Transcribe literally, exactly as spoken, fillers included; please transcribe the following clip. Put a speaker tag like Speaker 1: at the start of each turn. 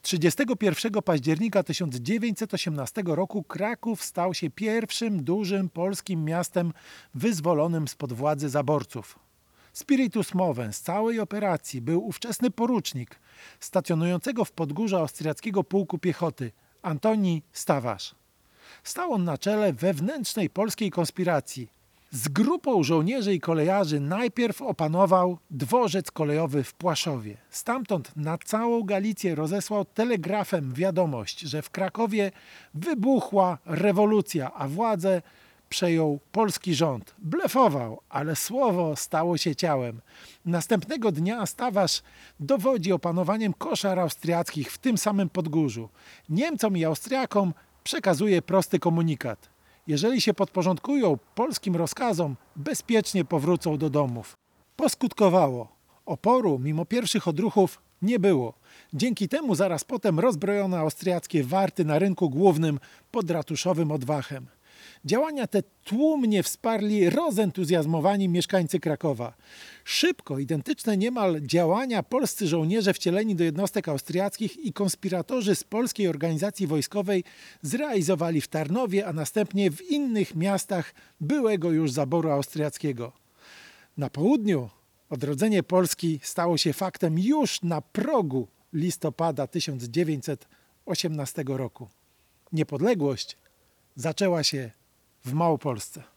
Speaker 1: trzydziestego pierwszego października tysiąc dziewięćset osiemnastego roku Kraków stał się pierwszym dużym polskim miastem wyzwolonym spod władzy zaborców. Spiritus movens całej operacji był ówczesny porucznik stacjonującego w podgórzu austriackiego pułku piechoty Antoni Stawarz. Stał on na czele wewnętrznej polskiej konspiracji. Z grupą żołnierzy i kolejarzy najpierw opanował dworzec kolejowy w Płaszowie. Stamtąd na całą Galicję rozesłał telegrafem wiadomość, że w Krakowie wybuchła rewolucja, a władzę przejął polski rząd. Blefował, ale słowo stało się ciałem. Następnego dnia Stawarz dowodzi opanowaniem koszar austriackich w tym samym Podgórzu. Niemcom i Austriakom przekazuje prosty komunikat. Jeżeli się podporządkują polskim rozkazom, bezpiecznie powrócą do domów. Poskutkowało. Oporu, mimo pierwszych odruchów, nie było. Dzięki temu zaraz potem rozbrojono austriackie warty na rynku głównym pod ratuszowym Odwachem. Działania te tłumnie wsparli rozentuzjazmowani mieszkańcy Krakowa. Szybko, identyczne niemal działania polscy żołnierze wcieleni do jednostek austriackich i konspiratorzy z polskiej organizacji wojskowej zrealizowali w Tarnowie, a następnie w innych miastach byłego już zaboru austriackiego. Na południu odrodzenie Polski stało się faktem już na progu listopada tysiąc dziewięćset osiemnastego roku. Niepodległość zaczęła się w Małopolsce.